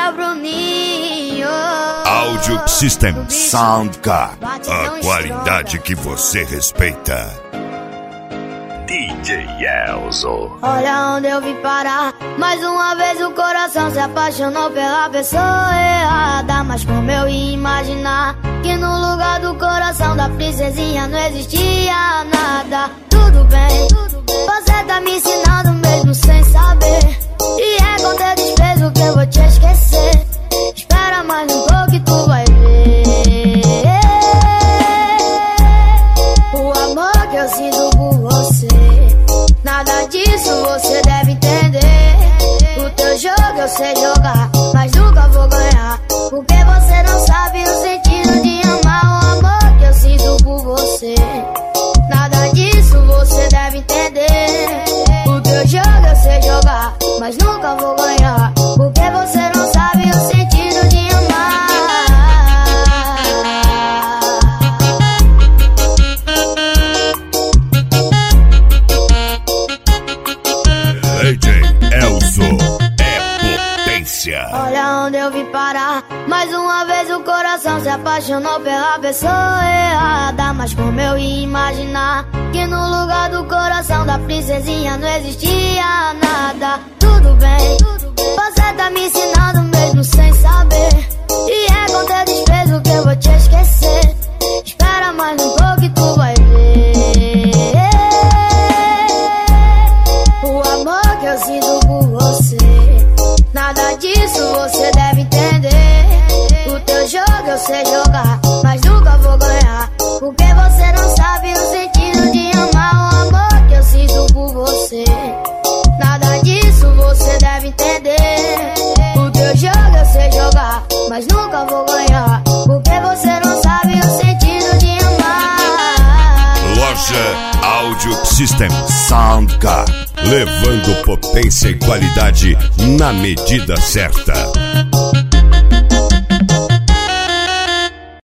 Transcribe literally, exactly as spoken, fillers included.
é o Bruninho. Audio System Soundcar, a qualidade que você respeita. D J Elzo. Olha onde eu vim parar. Mais uma vez o coração se apaixonou pela pessoa errada. Mas como eu ia imaginar que no lugar do coração da princesinha não existia nada. Tudo bem, você tá me ensinando mesmo sem saber. E é com teu desprezo que eu vou te esquecer. Espera mais um pouco e tu vai ver o amor que eu sinto por você. Nada disso você deve entender. O teu jogo eu sei jogar, mas nunca vou ganhar, porque você não sabe o sentido de amar. O amor que eu sinto por você. Nada disso você deve entender. O teu jogo eu sei jogar, mas nunca vou ganhar, porque você não sabe o sentido de amar. D J Elzo é potência. Olha onde eu vim parar. Mais uma vez o coração se apaixonou pela pessoa errada. Mas como eu ia imaginar que no lugar do coração da princesinha não existia nada. Tudo bem, você tá me ensinando mesmo sem saber. E é com teu desprezo que eu vou te esquecer. Espera mais um pouco e tu vai ver o amor que eu sinto por você. Nada disso você deve entender. O teu jogo eu sei jogar, mas nunca vou ganhar, porque você não sabe o sentido de amar. O amor que eu sinto por você. Nada disso você deve entender. O teu jogo eu sei jogar, mas nunca vou ganhar, porque você não sabe o sentido de amar. Loja Audio System Soundcar, levando potência e qualidade na medida certa.